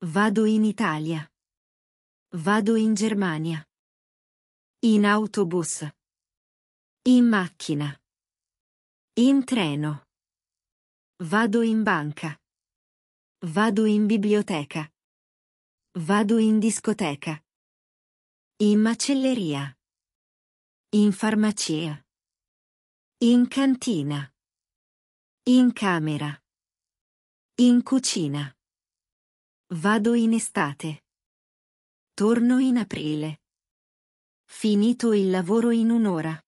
Vado in Italia. Vado in Germania. In autobus. In macchina. In treno. Vado in banca. Vado in biblioteca. Vado in discoteca. In macelleria. In farmacia. In cantina. In camera. In cucina. Vado in estate. Torno in aprile. Finito il lavoro in un'ora.